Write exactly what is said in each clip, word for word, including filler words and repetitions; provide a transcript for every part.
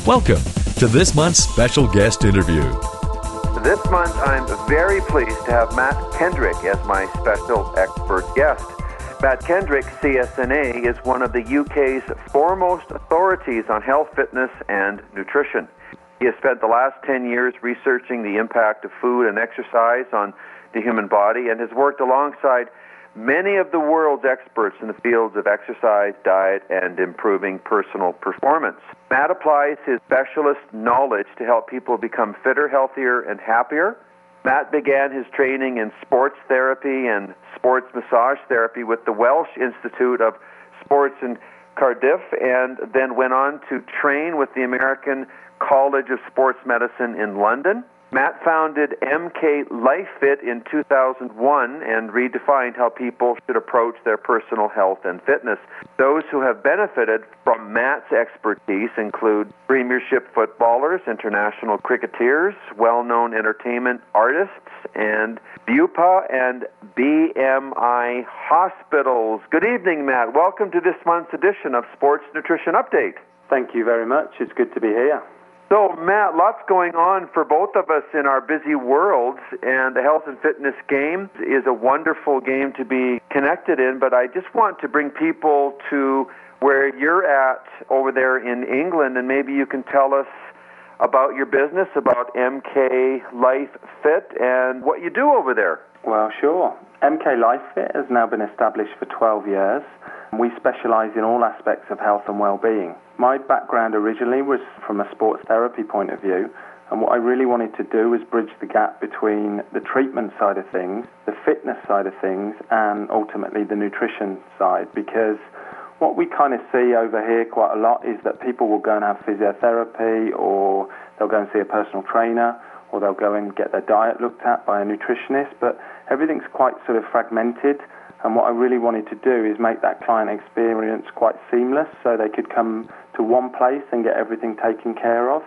Welcome to this month's special guest interview. This month, I'm very pleased to have Matt Kendrick as my special expert guest. Matt Kendrick, C S N A, is one of the U K's foremost authorities on health, fitness, and nutrition. He has spent the last ten years researching the impact of food and exercise on the human body and has worked alongside many of the world's experts in the fields of exercise, diet, and improving personal performance. Matt applies his specialist knowledge to help people become fitter, healthier, and happier. Matt began his training in sports therapy and sports massage therapy with the Welsh Institute of Sports in Cardiff, and then went on to train with the American College of Sports Medicine in London. Matt founded M K LifeFit in two thousand one and redefined how people should approach their personal health and fitness. Those who have benefited from Matt's expertise include premiership footballers, international cricketers, well-known entertainment artists, and Bupa and B M I hospitals. Good evening, Matt. Welcome to this month's edition of Sports Nutrition Update. Thank you very much. It's good to be here. So, Matt, lots going on for both of us in our busy worlds, and the health and fitness game is a wonderful game to be connected in, but I just want to bring people to where you're at over there in England, and maybe you can tell us about your business, about M K LifeFit, and what you do over there. Well, sure. M K LifeFit has now been established for twelve years. We specialize in all aspects of health and well-being. My background originally was from a sports therapy point of view, and what I really wanted to do was bridge the gap between the treatment side of things, the fitness side of things, and ultimately the nutrition side, because what we kind of see over here quite a lot is that people will go and have physiotherapy, or they'll go and see a personal trainer, or they'll go and get their diet looked at by a nutritionist, but everything's quite sort of fragmented. And what I really wanted to do is make that client experience quite seamless so they could come to one place and get everything taken care of.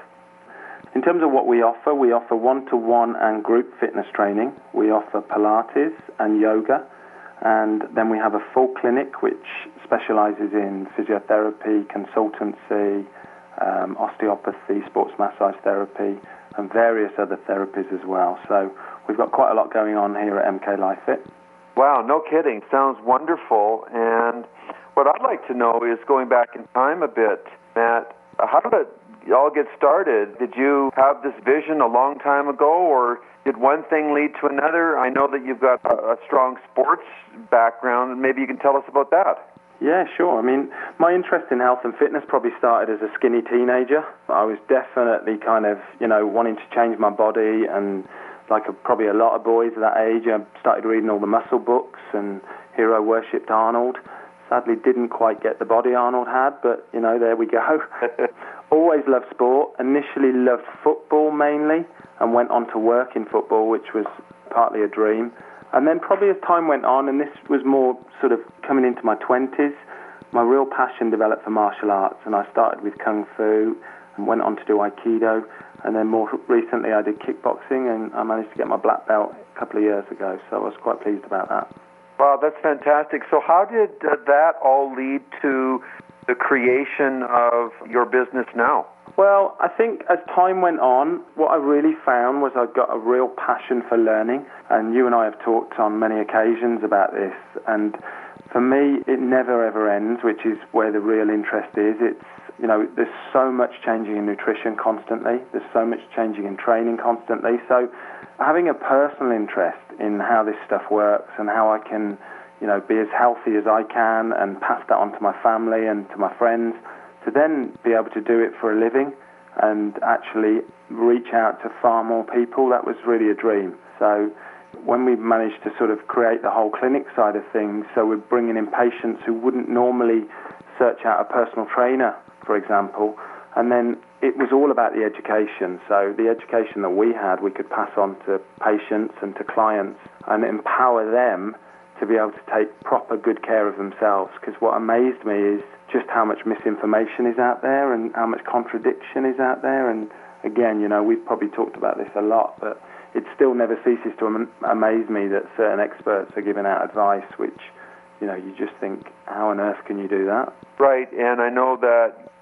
In terms of what we offer, we offer one-to-one and group fitness training. We offer Pilates and yoga. And then we have a full clinic which specializes in physiotherapy, consultancy, um, osteopathy, sports massage therapy, and various other therapies as well. So we've got quite a lot going on here at M K LifeFit. Wow, no kidding. Sounds wonderful. And what I'd like to know is, going back in time a bit, Matt, how did it all get started? Did you have this vision a long time ago, or did one thing lead to another? I know that you've got a, a strong sports background, and maybe you can tell us about that. Yeah, sure. I mean, my interest in health and fitness probably started as a skinny teenager. I was definitely kind of, you know, wanting to change my body, and like a, probably a lot of boys at that age, I started reading all the muscle books and hero worshipped Arnold. Sadly, didn't quite get the body Arnold had, but, you know, there we go. Always loved sport. Initially loved football mainly, and went on to work in football, which was partly a dream. And then probably as time went on, and this was more sort of coming into my twenties, my real passion developed for martial arts, and I started with Kung Fu and went on to do Aikido. And then more recently I did kickboxing, and I managed to get my black belt a couple of years ago, so I was quite pleased about that. Wow, that's fantastic. So how did uh, that all lead to the creation of your business now? Well, I think as time went on, what I really found was I got a real passion for learning, and you and I have talked on many occasions about this, and for me it never ever ends, which is where the real interest is. It's You know, there's so much changing in nutrition constantly. There's so much changing in training constantly. So having a personal interest in how this stuff works and how I can, you know, be as healthy as I can and pass that on to my family and to my friends, to then be able to do it for a living and actually reach out to far more people, that was really a dream. So when we managed to sort of create the whole clinic side of things, so we're bringing in patients who wouldn't normally search out a personal trainer, for example, and then it was all about the education. So the education that we had, we could pass on to patients and to clients and empower them to be able to take proper good care of themselves. Because what amazed me is just how much misinformation is out there and how much contradiction is out there. And again, you know, we've probably talked about this a lot, but it still never ceases to am- amaze me that certain experts are giving out advice which, you know, you just think, how on earth can you do that? Right, and I know that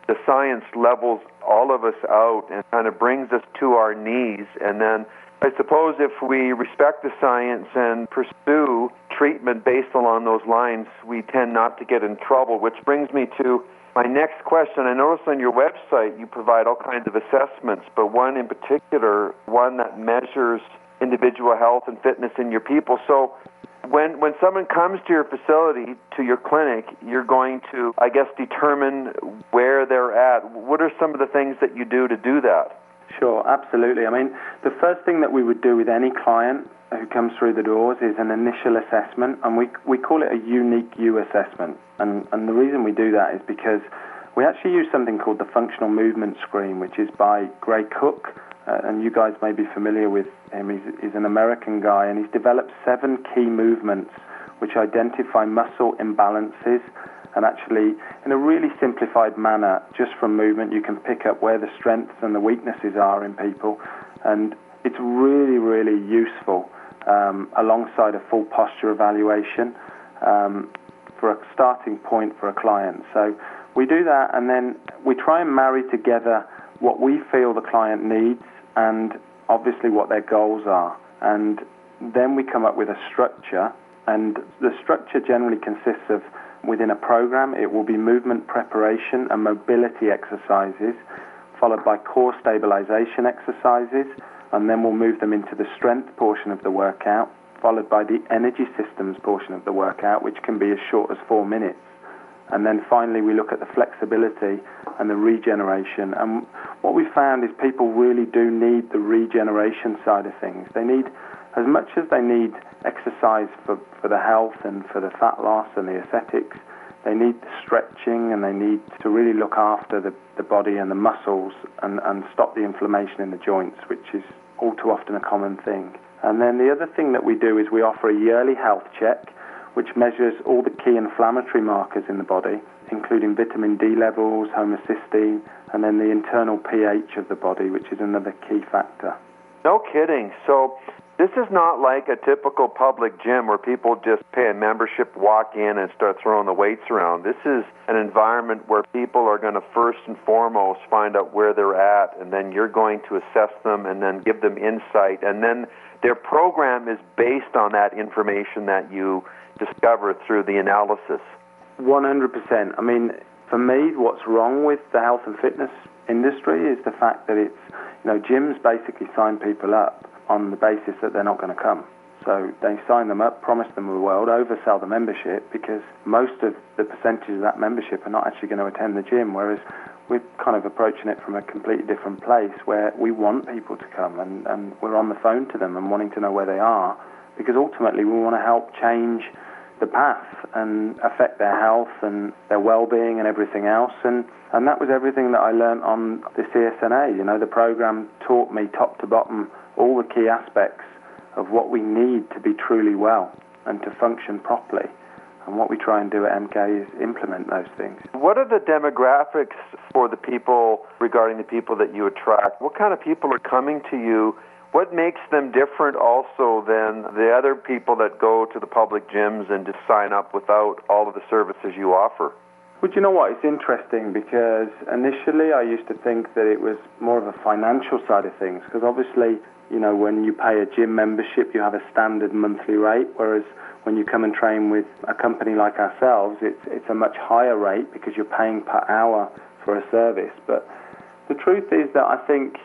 the science levels all of us out and kind of brings us to our knees. And then I suppose if we respect the science and pursue treatment based along those lines, we tend not to get in trouble, which brings me to my next question. I noticed on your website you provide all kinds of assessments, but one in particular, one that measures individual health and fitness in your people. So when when someone comes to your facility, to your clinic, you're going to, I guess, determine where they're at. What are some of the things that you do to do that? Sure, absolutely. I mean, the first thing that we would do with any client who comes through the doors is an initial assessment, and we we call it a unique you assessment. And, and the reason we do that is because we actually use something called the functional movement screen, which is by Gray Cook, uh, and you guys may be familiar with him. He's, he's an American guy, and he's developed seven key movements which identify muscle imbalances. And actually, in a really simplified manner, just from movement, you can pick up where the strengths and the weaknesses are in people. And it's really, really useful um, alongside a full posture evaluation um, for a starting point for a client. So we do that, and then we try and marry together what we feel the client needs and obviously what their goals are. And then we come up with a structure, and the structure generally consists of, within a program, it will be movement preparation and mobility exercises, followed by core stabilization exercises, and then we'll move them into the strength portion of the workout, followed by the energy systems portion of the workout, which can be as short as four minutes. And then finally, we look at the flexibility and the regeneration. And what we found is people really do need the regeneration side of things. They need, as much as they need exercise for, for the health and for the fat loss and the aesthetics, they need the stretching, and they need to really look after the, the body and the muscles and, and stop the inflammation in the joints, which is all too often a common thing. And then the other thing that we do is we offer a yearly health check, which measures all the key inflammatory markers in the body, including vitamin D levels, homocysteine, and then the internal pH of the body, which is another key factor. No kidding. So this is not like a typical public gym where people just pay a membership, walk in, and start throwing the weights around. This is an environment where people are going to first and foremost find out where they're at, and then you're going to assess them and then give them insight. And then their program is based on that information that you discover through the analysis. one hundred percent. I mean, for me, what's wrong with the health and fitness industry is the fact that it's, you know, gyms basically sign people up on the basis that they're not going to come. So they sign them up, promise them the world, oversell the membership, because most of the percentage of that membership are not actually going to attend the gym, whereas we're kind of approaching it from a completely different place where we want people to come, and, and we're on the phone to them and wanting to know where they are, because ultimately we want to help change the path and affect their health and their well-being and everything else. And, and that was everything that I learned on the C S N A. You know, the program taught me top to bottom all the key aspects of what we need to be truly well and to function properly. And what we try and do at M K is implement those things. What are the demographics for the people, regarding the people that you attract? What kind of people are coming to you? What makes them different also than the other people that go to the public gyms and just sign up without all of the services you offer? Well, do you know what? It's interesting because initially I used to think that it was more of a financial side of things, because obviously, you know, when you pay a gym membership, you have a standard monthly rate, whereas when you come and train with a company like ourselves, it's, it's a much higher rate because you're paying per hour for a service. But the truth is that I think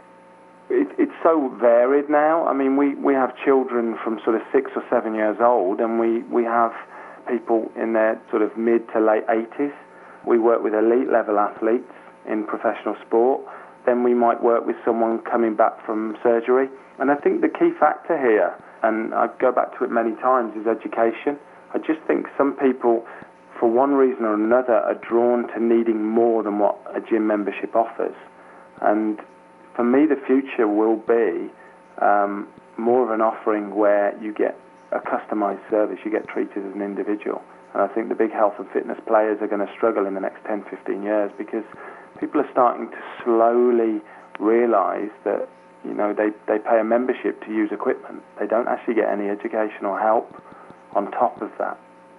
It, it's so varied now. I mean, we, we have children from sort of six or seven years old, and we, we have people in their sort of mid to late eighties. We work with elite level athletes in professional sport. Then we might work with someone coming back from surgery. And I think the key factor here, and I go back to it many times, is education. I just think some people, for one reason or another, are drawn to needing more than what a gym membership offers. And for me, the future will be um, more of an offering where you get a customized service, you get treated as an individual. And I think the big health and fitness players are going to struggle in the next ten, fifteen years because people are starting to slowly realize that, you know, they, they pay a membership to use equipment. They don't actually get any educational help on top of that.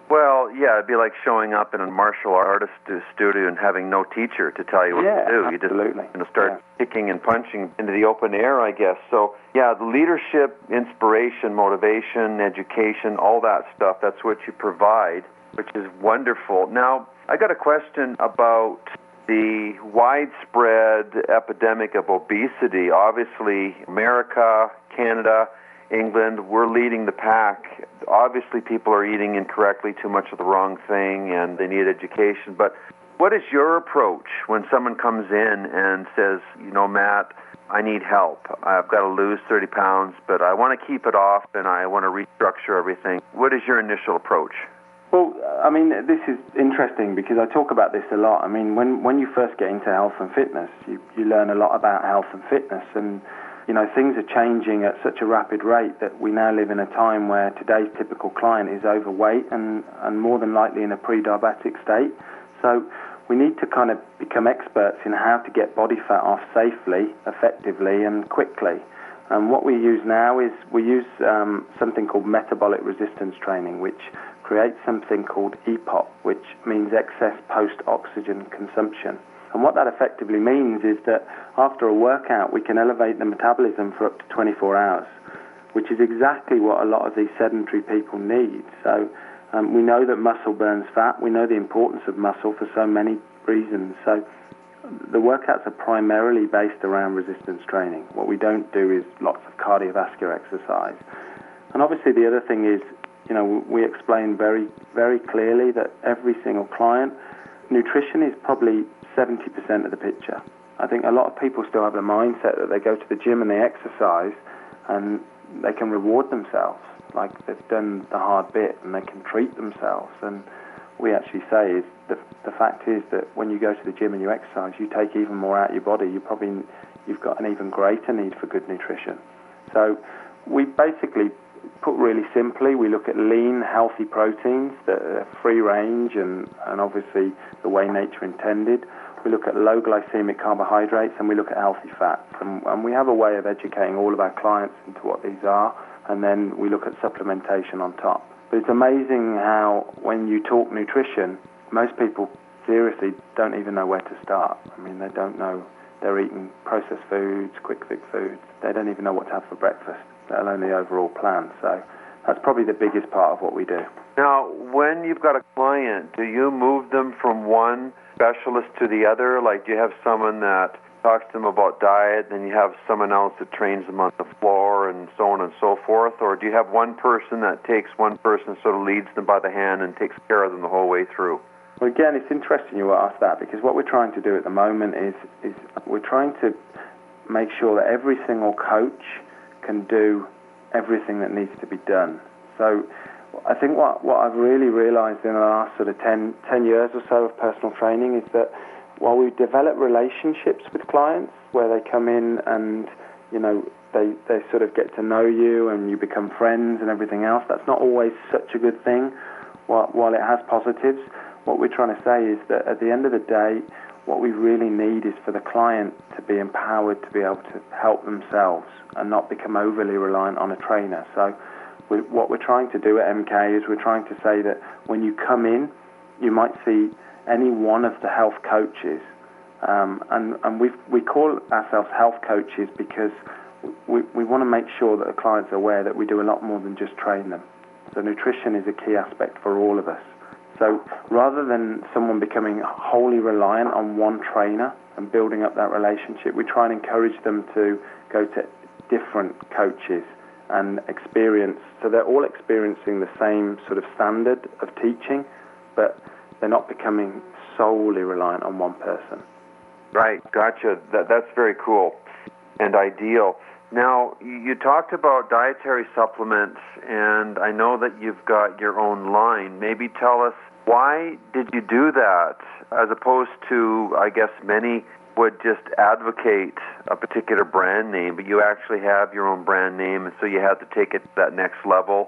Well, yeah, it'd be like showing up in a martial artist studio and having no teacher to tell you what yeah, to do. Absolutely. You just you know, start yeah. kicking and punching into the open air, I guess. So, yeah, the leadership, inspiration, motivation, education, all that stuff, that's what you provide, which is wonderful. Now, I got a question about the widespread epidemic of obesity. Obviously, America, Canada, England, we're leading the pack. Obviously, people are eating incorrectly, too much of the wrong thing, and they need education. But what is your approach when someone comes in and says, you know, Matt, I need help. I've got to lose thirty pounds, but I want to keep it off, and I want to restructure everything. What is your initial approach? Well, I mean, this is interesting because I talk about this a lot. I mean, when, when you first get into health and fitness, you, you learn a lot about health and fitness, and you know, things are changing at such a rapid rate that we now live in a time where today's typical client is overweight and, and more than likely in a pre-diabetic state. So we need to kind of become experts in how to get body fat off safely, effectively, and quickly. And what we use now is we use um, something called metabolic resistance training, which creates something called E P O P, which means excess post-oxygen consumption. And what that effectively means is that after a workout, we can elevate the metabolism for up to twenty-four hours, which is exactly what a lot of these sedentary people need. So um, we know that muscle burns fat. We know the importance of muscle for so many reasons. So the workouts are primarily based around resistance training. What we don't do is lots of cardiovascular exercise. And obviously the other thing is, you know, we explain very, very clearly that every single client, nutrition is probably seventy percent of the picture. I think a lot of people still have the mindset that they go to the gym and they exercise and they can reward themselves, like they've done the hard bit and they can treat themselves. And we actually say is the, the fact is that when you go to the gym and you exercise, you take even more out of your body. You probably, you've got an even greater need for good nutrition. So we basically put really simply, we look at lean, healthy proteins that are free range and, and obviously the way nature intended. We look at low glycemic carbohydrates and we look at healthy fats. And, and we have a way of educating all of our clients into what these are, and then we look at supplementation on top. But it's amazing how when you talk nutrition, most people seriously don't even know where to start. I mean, they don't know. They're eating processed foods, quick fix foods. They don't even know what to have for breakfast, let alone the overall plan. So that's probably the biggest part of what we do. Now, when you've got a client, do you move them from one specialist to the other? Like, do you have someone that talks to them about diet, then you have someone else that trains them on the floor and so on and so forth? Or do you have one person that takes one person, sort of leads them by the hand and takes care of them the whole way through? Well, again, it's interesting you ask that, because what we're trying to do at the moment is, is we're trying to make sure that every single coach can do everything that needs to be done. So I think what, what I've really realized in the last sort of ten, ten years or so of personal training is that while we develop relationships with clients where they come in and, you know, they, they sort of get to know you and you become friends and everything else, that's not always such a good thing. While, while it has positives, what we're trying to say is that at the end of the day, what we really need is for the client to be empowered to be able to help themselves and not become overly reliant on a trainer. So we, what we're trying to do at M K is we're trying to say that when you come in, you might see any one of the health coaches. Um, and and we we call ourselves health coaches because we, we want to make sure that the clients are aware that we do a lot more than just train them. So nutrition is a key aspect for all of us. So rather than someone becoming wholly reliant on one trainer and building up that relationship, we try and encourage them to go to different coaches and experience. So they're all experiencing the same sort of standard of teaching, but they're not becoming solely reliant on one person. Right, gotcha. That, that's very cool and ideal. Now, you talked about dietary supplements, and I know that you've got your own line. Maybe tell us, why did you do that, as opposed to, I guess, many would just advocate a particular brand name, but you actually have your own brand name, and so you had to take it to that next level.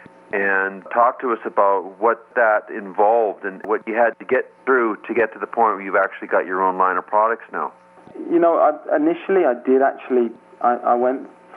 And talk to us about what that involved and what you had to get through to get to the point where you've actually got your own line of products now. You know, I, initially I did actually, I, I went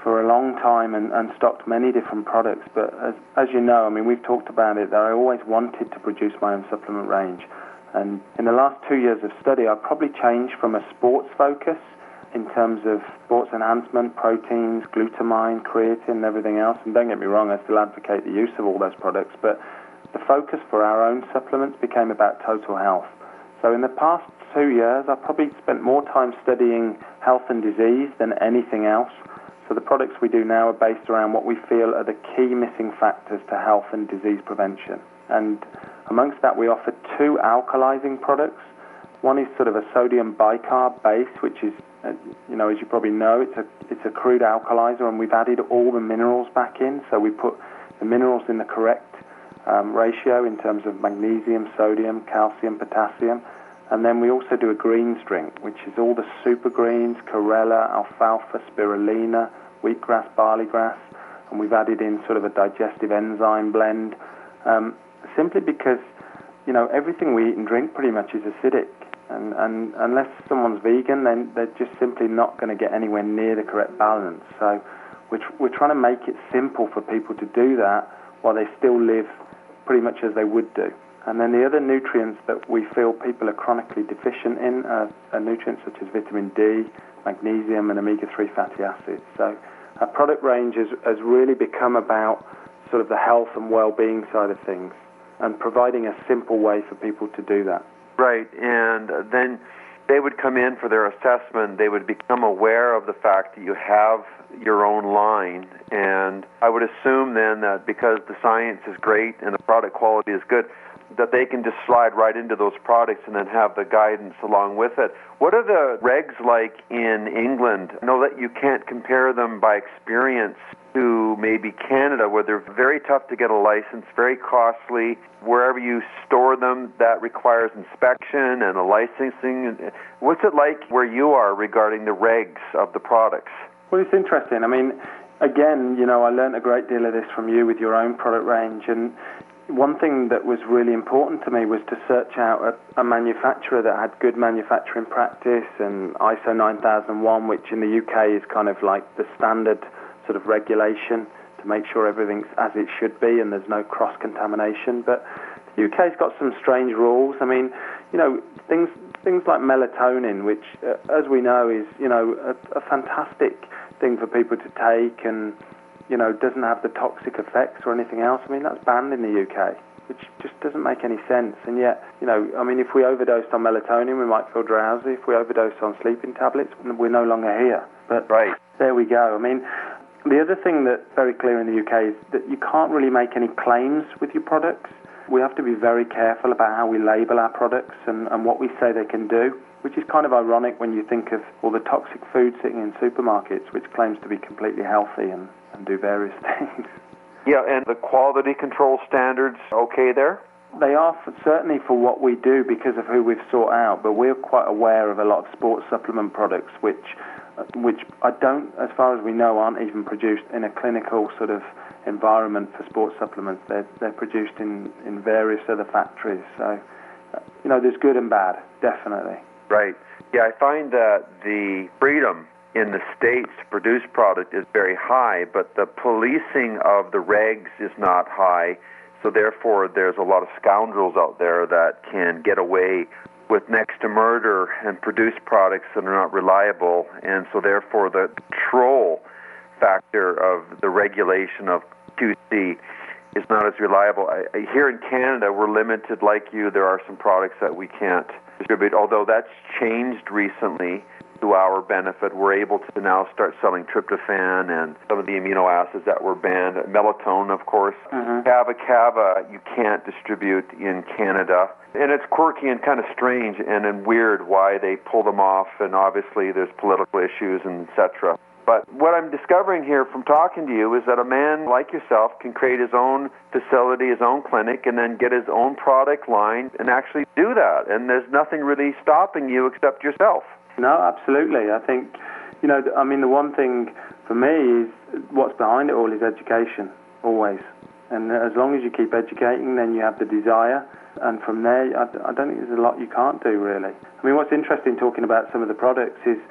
for a long time and, and stocked many different products. But as, as you know, I mean, we've talked about it, that I always wanted to produce my own supplement range. And in the last two years of study, I've probably changed from a sports focus in terms of sports enhancement, proteins, glutamine, creatine, and everything else. And don't get me wrong, I still advocate the use of all those products, but the focus for our own supplements became about total health. So in the past two years, I've probably spent more time studying health and disease than anything else. So the products we do now are based around what we feel are the key missing factors to health and disease prevention. And amongst that, we offer two alkalizing products. One is sort of a sodium bicarb base, which is, uh, you know, as you probably know, it's a it's a crude alkalizer, and we've added all the minerals back in. So we put the minerals in the correct um, ratio in terms of magnesium, sodium, calcium, potassium. And then we also do a greens drink, which is all the super greens, chlorella, alfalfa, spirulina, wheatgrass, barleygrass, and we've added in sort of a digestive enzyme blend, um, simply because, you know, everything we eat and drink pretty much is acidic. And, and unless someone's vegan, then they're just simply not going to get anywhere near the correct balance. So we're, tr- we're trying to make it simple for people to do that while they still live pretty much as they would do. And then the other nutrients that we feel people are chronically deficient in are, are nutrients such as vitamin D, magnesium, and omega three fatty acids. So our product range has, has really become about sort of the health and well-being side of things and providing a simple way for people to do that. Right, and then they would come in for their assessment. They would become aware of the fact that you have your own line, and I would assume then that because the science is great and the product quality is good, that they can just slide right into those products and then have the guidance along with it. What are the regs like in England? I know that you can't compare them by experience to maybe Canada, where they're very tough to get a license, very costly. Wherever you store them, that requires inspection and a licensing. What's it like where you are regarding the regs of the products? Well, it's interesting. I mean, again, you know, I learned a great deal of this from you with your own product range, and one thing that was really important to me was to search out a, a manufacturer that had good manufacturing practice and I S O nine thousand one, which in the U K is kind of like the standard sort of regulation to make sure everything's as it should be and there's no cross-contamination. But the U K's got some strange rules. I mean, you know, things things like melatonin, which, uh, as we know, is, you know, a, a fantastic thing for people to take and, you know, doesn't have the toxic effects or anything else. I mean, that's banned in the U K, which just doesn't make any sense. And yet, you know, I mean, if we overdosed on melatonin, we might feel drowsy. If we overdosed on sleeping tablets, we're no longer here. But right. There we go. I mean, the other thing that's very clear in the U K is that you can't really make any claims with your products. We have to be very careful about how we label our products and, and what we say they can do, which is kind of ironic when you think of all the toxic food sitting in supermarkets, which claims to be completely healthy and, and do various things. Yeah, and the quality control standards okay there? They are for, certainly for what we do because of who we've sought out, but we're quite aware of a lot of sports supplement products which which I don't, as far as we know, aren't even produced in a clinical sort of environment for sports supplements. They're, they're produced in, in various other factories. So, you know, there's good and bad, definitely. Right. Yeah, I find that the freedom in the States to produce product is very high, but the policing of the regs is not high. So therefore, there's a lot of scoundrels out there that can get away with next to murder and produce products that are not reliable. And so therefore, the control factor of the regulation of Q C is not as reliable. I, I, here in Canada, we're limited like you. There are some products that we can't distribute, although that's changed recently to our benefit. We're able to now start selling tryptophan and some of the amino acids that were banned. Melatonin, of course. Mm-hmm. Kava Kava, you can't distribute in Canada. And it's quirky and kind of strange and, and weird why they pull them off, and obviously there's political issues and et cetera. But what I'm discovering here from talking to you is that a man like yourself can create his own facility, his own clinic, and then get his own product line and actually do that. And there's nothing really stopping you except yourself. No, absolutely. I think, you know, I mean, the one thing for me is what's behind it all is education, always. And as long as you keep educating, then you have the desire. And from there, I, I don't think there's a lot you can't do, really. I mean, what's interesting talking about some of the products is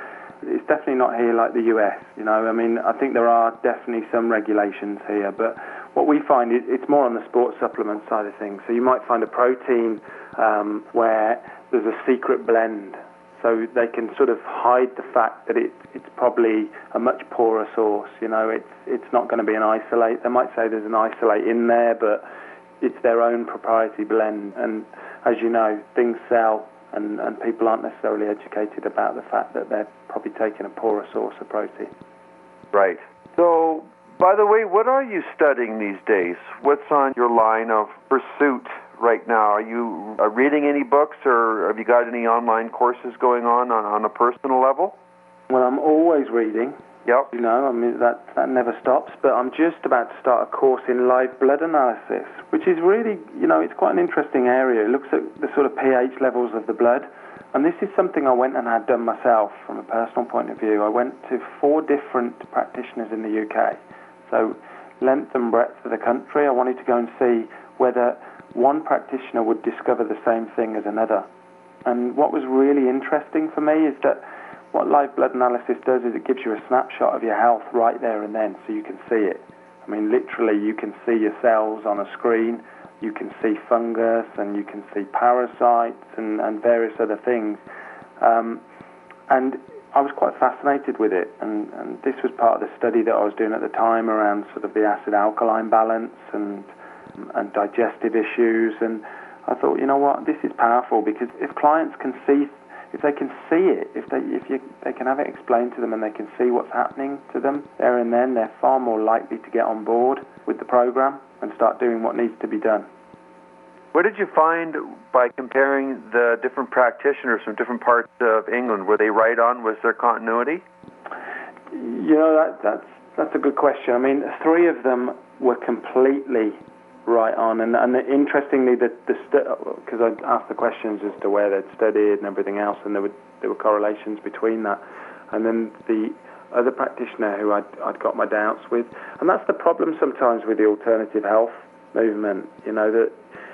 it's definitely not here like the U S, you know. I mean, I think there are definitely some regulations here, but what we find is it's more on the sports supplement side of things. So you might find a protein um, where there's a secret blend, so they can sort of hide the fact that it, it's probably a much poorer source, you know. It's, it's not going to be an isolate. They might say there's an isolate in there, but it's their own proprietary blend. And as you know, things sell, and, and people aren't necessarily educated about the fact that they're probably taking a poorer source of protein. Right. So, by the way, what are you studying these days? What's on your line of pursuit right now? Are you uh, reading any books, or have you got any online courses going on, on on a personal level? Well, I'm always reading. Yep. You know, I mean, that, that never stops, but I'm just about to start a course in live blood analysis, which is really, you know, it's quite an interesting area. It looks at the sort of pH levels of the blood, and this is something I went and had done myself from a personal point of view. I went to four different practitioners in the U K, so length and breadth of the country. I wanted to go and see whether one practitioner would discover the same thing as another. And what was really interesting for me is that what live blood analysis does is it gives you a snapshot of your health right there and then, so you can see it. I mean, literally, you can see your cells on a screen, you can see fungus, and you can see parasites and, and various other things. Um, and I was quite fascinated with it, and, and this was part of the study that I was doing at the time around sort of the acid-alkaline balance and and digestive issues. And I thought, you know what, this is powerful, because if clients can see, if they can see it, if they if you they can have it explained to them and they can see what's happening to them there and then, they're far more likely to get on board with the program and start doing what needs to be done. What did you find by comparing the different practitioners from different parts of England? Were they right on? Was there continuity? You know, that, that's that's a good question. I mean, three of them were completely right on, and, and interestingly, the because stu- I asked the questions as to where they'd studied and everything else, and there were there were correlations between that. And then the other practitioner who I'd, I'd got my doubts with, and that's the problem sometimes with the alternative health movement, you know, that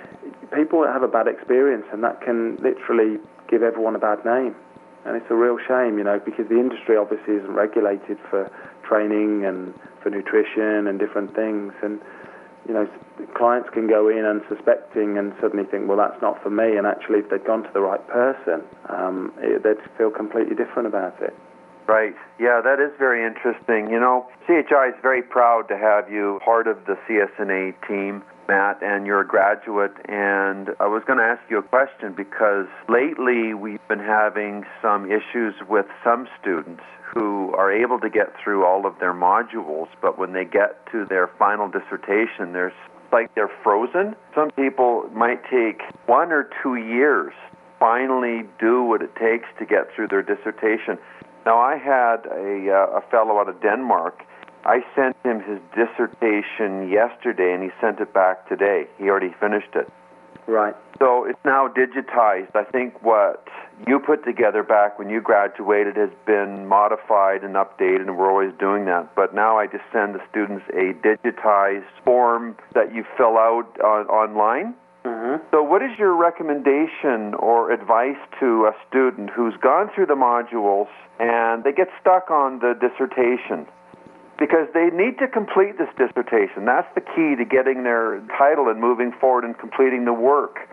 people have a bad experience, and that can literally give everyone a bad name. And it's a real shame, you know, because the industry obviously isn't regulated for training and for nutrition and different things. And, you know, clients can go in unsuspecting and suddenly think, well, that's not for me. And actually, if they'd gone to the right person, um, it, they'd feel completely different about it. Right. Yeah, that is very interesting. You know, C H I is very proud to have you part of the C S N A team, Matt, and you're a graduate. And I was going to ask you a question, because lately we've been having some issues with some students who are able to get through all of their modules, but when they get to their final dissertation, there's like they're frozen. Some people might take one or two years to finally do what it takes to get through their dissertation. Now, I had a, uh, a fellow out of Denmark. I sent him his dissertation yesterday, and he sent it back today. He already finished it. Right. So it's now digitized. I think what you put together back when you graduated has been modified and updated, and we're always doing that. But now I just send the students a digitized form that you fill out on, online. Mm-hmm. So what is your recommendation or advice to a student who's gone through the modules and they get stuck on the dissertation? Because they need to complete this dissertation. That's the key to getting their title and moving forward and completing the work.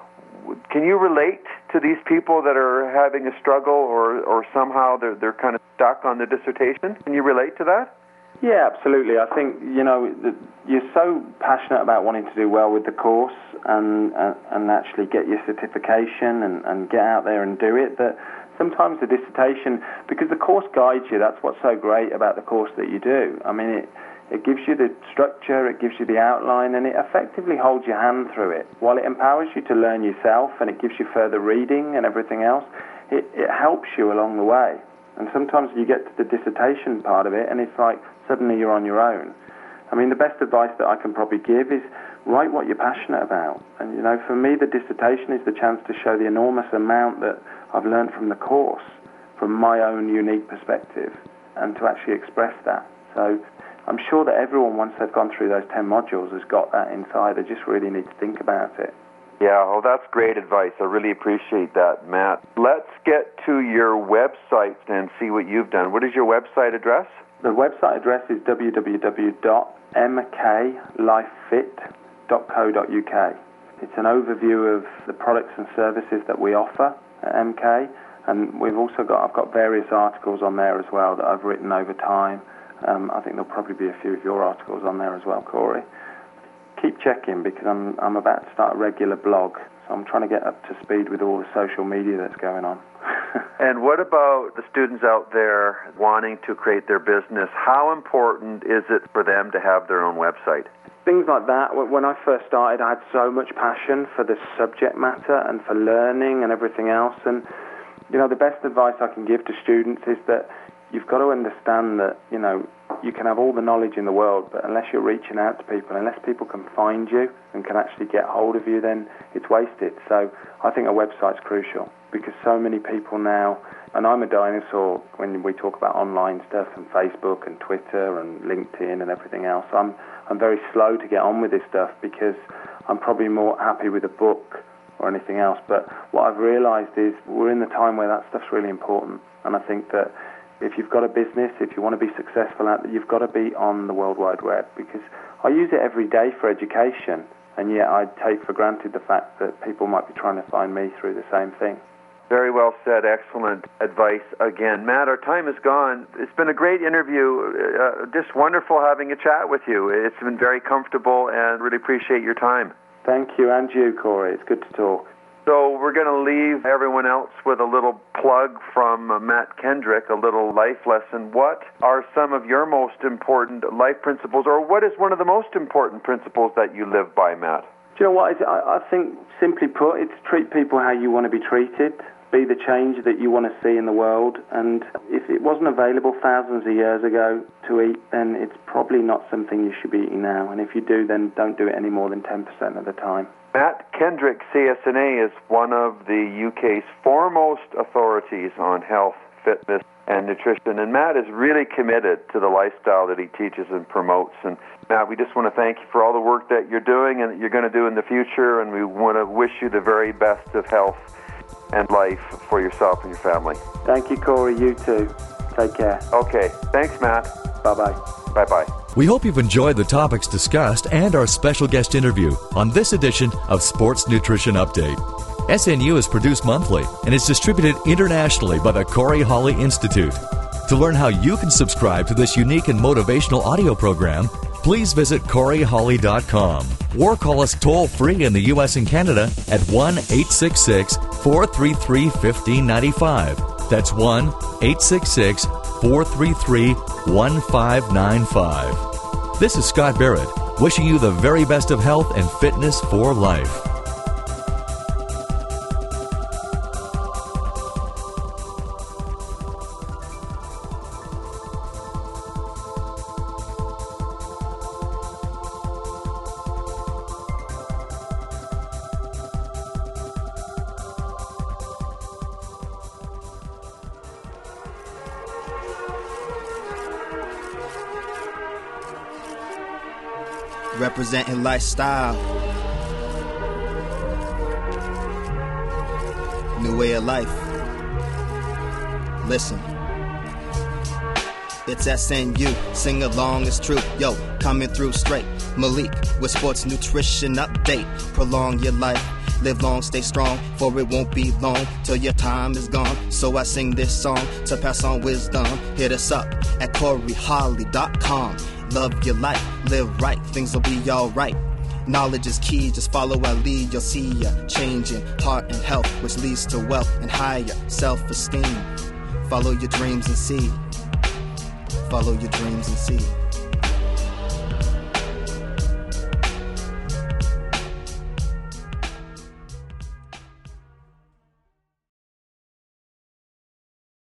Can you relate to these people that are having a struggle, or, or somehow they're, they're kind of stuck on the dissertation? Can you relate to that? Yeah, absolutely. I think, you know, you're so passionate about wanting to do well with the course and uh, and actually get your certification and, and get out there and do it, that sometimes the dissertation, because the course guides you, that's what's so great about the course that you do. I mean, it, it gives you the structure, it gives you the outline, and it effectively holds your hand through it. While it empowers you to learn yourself and it gives you further reading and everything else, it, it helps you along the way. And sometimes you get to the dissertation part of it, and it's like suddenly you're on your own. I mean, the best advice that I can probably give is write what you're passionate about. And, you know, for me, the dissertation is the chance to show the enormous amount that I've learned from the course, from my own unique perspective, and to actually express that. So I'm sure that everyone, once they've gone through those ten modules, has got that inside. They just really need to think about it. Yeah, well, that's great advice. I really appreciate that, Matt. Let's get to your website and see what you've done. What is your website address? The website address is w w w dot m k life fit dot co dot u k. It's an overview of the products and services that we offer at M K, and we've also got, I've got various articles on there as well that I've written over time. Um, I think there'll probably be a few of your articles on there as well, Corey. Keep checking, because I'm I'm about to start a regular blog, so I'm trying to get up to speed with all the social media that's going on. And what about the students out there wanting to create their business? How important is it for them to have their own website? Things like that. When I first started, I had so much passion for the subject matter and for learning and everything else. And, you know, the best advice I can give to students is that you've got to understand that, you know, you can have all the knowledge in the world, but unless you're reaching out to people, unless people can find you and can actually get hold of you, then it's wasted. So I think a website's crucial, because so many people now, and I'm a dinosaur when we talk about online stuff and Facebook and Twitter and LinkedIn and everything else. I'm I'm very slow to get on with this stuff because I'm probably more happy with a book or anything else. But what I've realized is we're in the time where that stuff's really important, and I think that if you've got a business, if you want to be successful at it, you've got to be on the World Wide Web, because I use it every day for education, and yet I take for granted the fact that people might be trying to find me through the same thing. Very well said. Excellent advice again. Matt, our time is gone. It's been a great interview. Uh, just wonderful having a chat with you. It's been very comfortable, and really appreciate your time. Thank you, and you, Corey. It's good to talk. So we're going to leave everyone else with a little plug from uh, Matt Kendrick, a little life lesson. What are some of your most important life principles, or what is one of the most important principles that you live by, Matt? Do you know what? I, I think, simply put, it's treat people how you want to be treated. Be the change that you want to see in the world. And if it wasn't available thousands of years ago to eat, then it's probably not something you should be eating now. And if you do, then don't do it any more than ten percent of the time. Matt Kendrick, C S N A, is one of the U K's foremost authorities on health, fitness, and nutrition. And Matt is really committed to the lifestyle that he teaches and promotes. And Matt, we just want to thank you for all the work that you're doing and that you're going to do in the future. And we want to wish you the very best of health and life for yourself and your family. Thank you, Corey. You too. Take care. Okay. Thanks, Matt. Bye-bye. Bye-bye. We hope you've enjoyed the topics discussed and our special guest interview on this edition of Sports Nutrition Update. S N U is produced monthly and is distributed internationally by the Corey Holly Institute. To learn how you can subscribe to this unique and motivational audio program, please visit corey holly dot com or call us toll-free in the U S and Canada at one eight six six, four three three, one five nine five. That's one eight six six, four three three, one five nine five. This is Scott Barrett, wishing you the very best of health and fitness for life. Representing lifestyle, new way of life. Listen, it's S N U, sing along, it's true. Yo, coming through straight. Malik with Sports Nutrition Update. Prolong your life, live long, stay strong, for it won't be long till your time is gone. So I sing this song to pass on wisdom. Hit us up at corey holly dot com. Love your life, live right, things will be alright. Knowledge is key, just follow our lead. You'll see a change in heart and health, which leads to wealth and higher self-esteem. Follow your dreams and see. Follow your dreams and see.